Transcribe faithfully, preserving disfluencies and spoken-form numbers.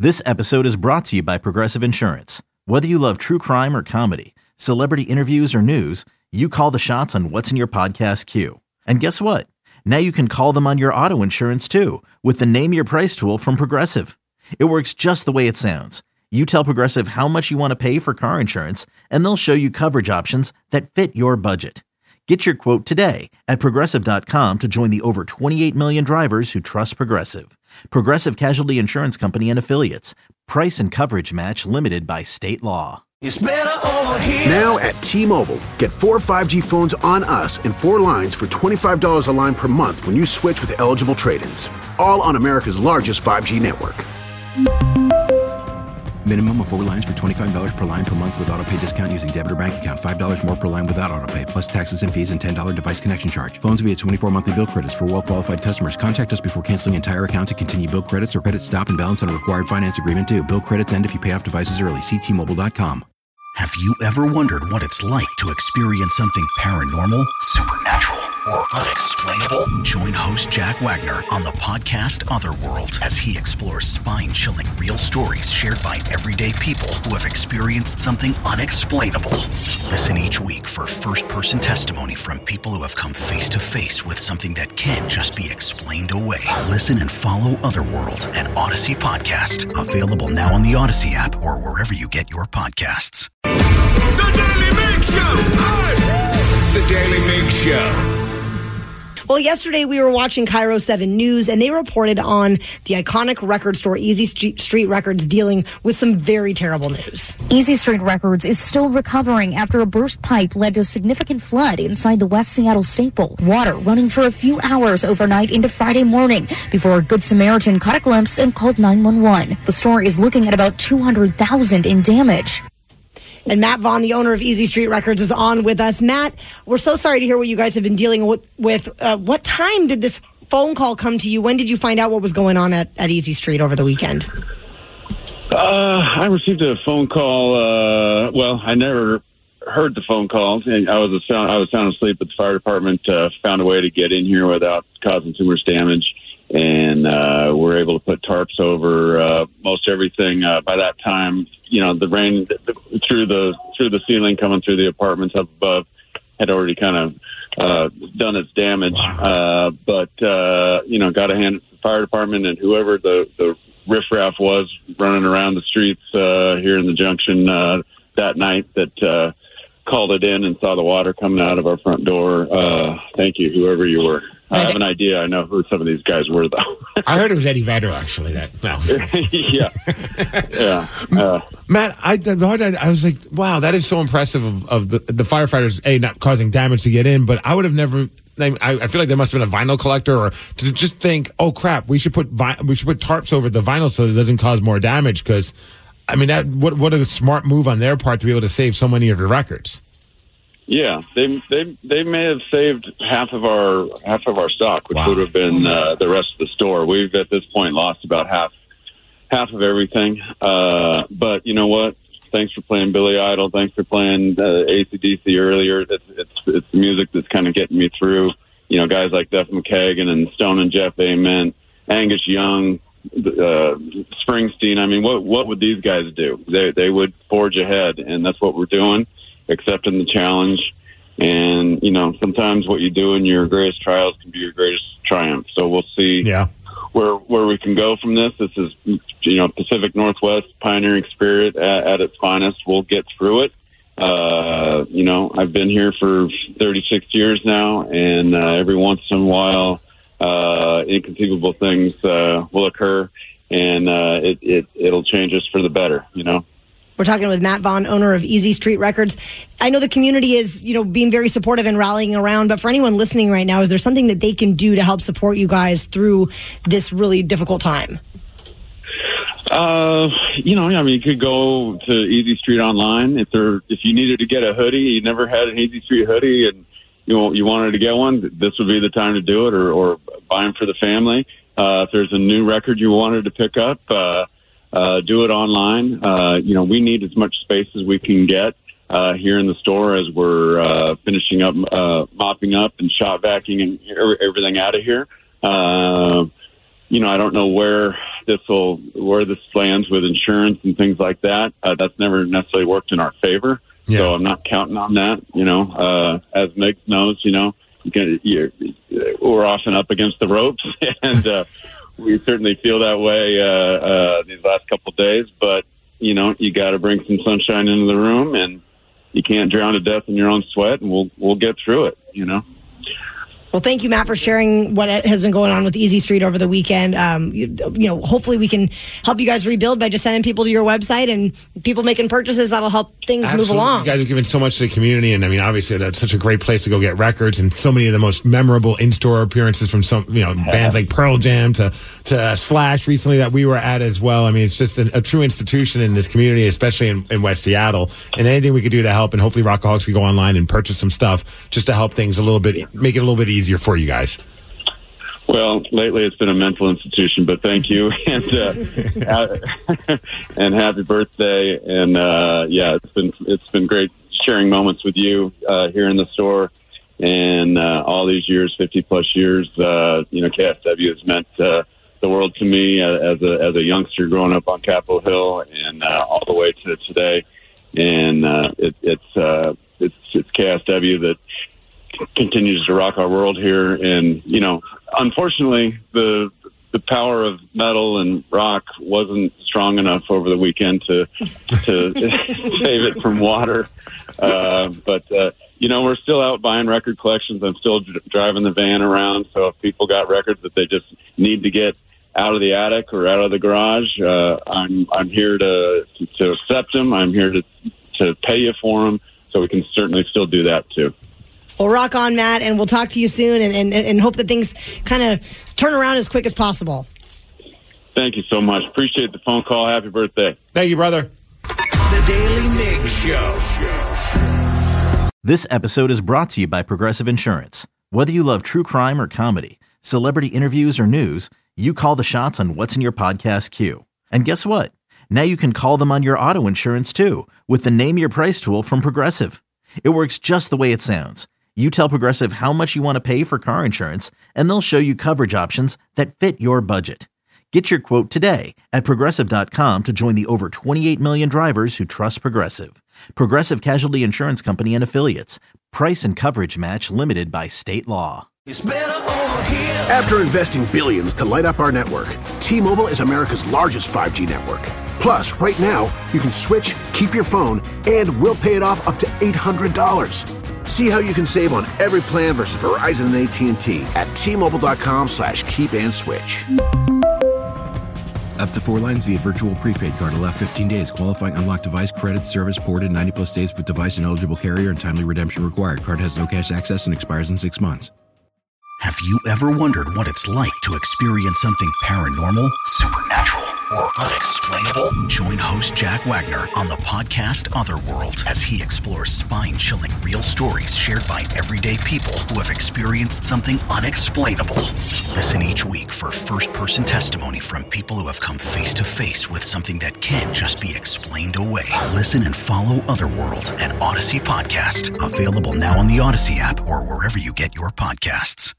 This episode is brought to you by Progressive Insurance. Whether you love true crime or comedy, celebrity interviews or news, you call the shots on what's in your podcast queue. And guess what? Now you can call them on your auto insurance too with the Name Your Price tool from Progressive. It works just the way it sounds. You tell Progressive how much you want to pay for car insurance, and they'll show you coverage options that fit your budget. Get your quote today at Progressive dot com to join the over twenty-eight million drivers who trust Progressive. Progressive Casualty Insurance Company and Affiliates. Price and coverage match limited by state law. It's better over here. Now at T-Mobile, get four five G phones on us and four lines for twenty-five dollars a line per month when you switch with eligible trade-ins. All on America's largest five G network. Minimum of four lines for twenty-five dollars per line per month with autopay discount using debit or bank account. five dollars more per line without autopay, plus taxes and fees and ten dollars device connection charge. Phones via twenty-four monthly bill credits for well-qualified customers. Contact us before canceling entire account to continue bill credits or credit stop and balance on a required finance agreement due. Bill credits end if you pay off devices early. See T Mobile dot com. Have you ever wondered what it's like to experience something paranormal, supernatural, or unexplainable? Join host Jack Wagner on the podcast Otherworld as he explores spine-chilling real stories shared by everyday people who have experienced something unexplainable. Listen each week for first-person testimony from people who have come face-to-face with something that can't just be explained away. Listen and follow Otherworld, an Odyssey podcast, available now on the Odyssey app or wherever you get your podcasts. The Daily Mig Show. Hey. The Daily Mig Show. Well, yesterday we were watching Cairo seven News, and they reported on the iconic record store Easy Street, Street Records dealing with some very terrible news. Easy Street Records is still recovering after a burst pipe led to a significant flood inside the West Seattle staple. Water running for a few hours overnight into Friday morning before a Good Samaritan caught a glimpse and called nine one one. The store is looking at about two hundred thousand dollars in damage. And Matt Vaughn, the owner of Easy Street Records, is on with us. Matt, we're so sorry to hear what you guys have been dealing with. with. Uh, what time did this phone call come to you? When did you find out what was going on at, at Easy Street over the weekend? Uh, I received a phone call. Uh, well, I never heard the phone call. And I was a sound, I was sound asleep, but the fire department uh, found a way to get in here without causing too much damage. And uh, we're able to put tarps over uh, most everything. Uh, by that time, you know, the rain through the through the ceiling coming through the apartments up above had already kind of uh, done its damage. Wow. Uh, but, uh, you know, got to hand it to the fire department and whoever the, the riffraff was running around the streets uh, here in the junction uh, that night that uh, called it in and saw the water coming out of our front door. Uh, thank you, whoever you were. I have an idea. I know who some of these guys were, though. I heard it was Eddie Vedder, actually. That no. yeah, yeah. Uh, Matt, I, I was like, wow, that is so impressive of, of the, the firefighters. A, not causing damage to get in, but I would have never. I, I feel like there must have been a vinyl collector, or to just think, oh crap, we should put vi- we should put tarps over the vinyl so it doesn't cause more damage. Because, I mean, that what what a smart move on their part to be able to save so many of your records. Yeah, they they they may have saved half of our half of our stock, which wow. would have been uh, the rest of the store. We've at this point lost about half half of everything. Uh, but you know what? Thanks for playing Billy Idol. Thanks for playing uh, A C D C earlier. It's it's, it's the music that's kind of getting me through. You know, guys like Duff McKagan and Stone and Jeff Amen, Angus Young, uh, Springsteen. I mean, what what would these guys do? They they would forge ahead, and that's what we're doing. Accepting the challenge, and you know sometimes what you do in your greatest trials can be your greatest triumph. So we'll see yeah. where where we can go from this. This is you know Pacific Northwest pioneering spirit at, at its finest. We'll get through it. Uh, you know I've been here for thirty-six years now, and uh, every once in a while, uh, inconceivable things uh, will occur, and uh, it, it it'll change us for the better. You know. We're talking with Matt Vaughn, owner of Easy Street Records. I know the community is, you know, being very supportive and rallying around, but for anyone listening right now, is there something that they can do to help support you guys through this really difficult time? Uh, you know, I mean, you could go to Easy Street online. If there, if you needed to get a hoodie, you never had an Easy Street hoodie, and you know, you wanted to get one, this would be the time to do it, or, or buy them for the family. Uh, if there's a new record you wanted to pick up, uh, Uh, do it online. Uh, you know, we need as much space as we can get uh, here in the store as we're uh, finishing up, uh, mopping up and shop vacuuming everything out of here. Uh, you know, I don't know where this will, where this lands with insurance and things like that. Uh, that's never necessarily worked in our favor. Yeah. So I'm not counting on that. You know, uh, as Migs knows, you know, you can, you're, we're often up against the ropes, and uh, we certainly feel that way uh, uh, these last couple of days. But you know, you got to bring some sunshine into the room, and you can't drown to death in your own sweat, and we'll we'll get through it. You know. Well, thank you, Matt, for sharing what has been going on with Easy Street over the weekend. Um, you, you know, hopefully we can help you guys rebuild by just sending people to your website and people making purchases. That'll help things Absolutely. move along. You guys are giving so much to the community, and I mean, obviously, that's such a great place to go get records, and so many of the most memorable in-store appearances from some, you know, bands like Pearl Jam to to uh, Slash recently that we were at as well. I mean, it's just a, a true institution in this community, especially in, in West Seattle. And anything we could do to help, and hopefully, Rockaholics could go online and purchase some stuff just to help things a little bit, make it a little bit easier for you guys. Well, lately it's been a mental institution, but thank you, and uh, and happy birthday, and uh, yeah, it's been it's been great sharing moments with you uh, here in the store, and uh, all these years, fifty plus years, uh, you know, K S W has meant uh, the world to me as a as a youngster growing up on Capitol Hill, and uh, all the way to today, and uh, it, it's uh, it's it's K S W that continues to rock our world here, and you know, unfortunately, the the power of metal and rock wasn't strong enough over the weekend to to save it from water. Uh, but uh, you know, we're still out buying record collections. I'm still d- driving the van around. So if people got records that they just need to get out of the attic or out of the garage, uh, I'm I'm here to to accept them. I'm here to to pay you for them. So we can certainly still do that too. Well, rock on, Matt, and we'll talk to you soon, and, and, and hope that things kind of turn around as quick as possible. Thank you so much. Appreciate the phone call. Happy birthday. Thank you, brother. The Daily Migs Show. This episode is brought to you by Progressive Insurance. Whether you love true crime or comedy, celebrity interviews or news, you call the shots on what's in your podcast queue. And guess what? Now you can call them on your auto insurance too with the Name Your Price tool from Progressive. It works just the way it sounds. You tell Progressive how much you want to pay for car insurance, and they'll show you coverage options that fit your budget. Get your quote today at Progressive dot com to join the over twenty-eight million drivers who trust Progressive. Progressive Casualty Insurance Company and Affiliates. Price and coverage match limited by state law. After investing billions to light up our network, T-Mobile is America's largest five G network. Plus, right now, you can switch, keep your phone, and we'll pay it off up to eight hundred dollars. See how you can save on every plan versus Verizon and A T and T at T-Mobile.com slash keep and switch. Up to four lines via virtual prepaid card. Allow fifteen days. Qualifying unlocked device credit service ported ninety plus days with device and eligible carrier and timely redemption required. Card has no cash access and expires in six months. Have you ever wondered what it's like to experience something paranormal, supernatural, or unexplainable? Join host Jack Wagner on the podcast Otherworld as he explores spine-chilling real stories shared by everyday people who have experienced something unexplainable. Listen each week for first-person testimony from people who have come face-to-face with something that can't just be explained away. Listen and follow Otherworld, an Odyssey podcast. Available now on the Odyssey app or wherever you get your podcasts.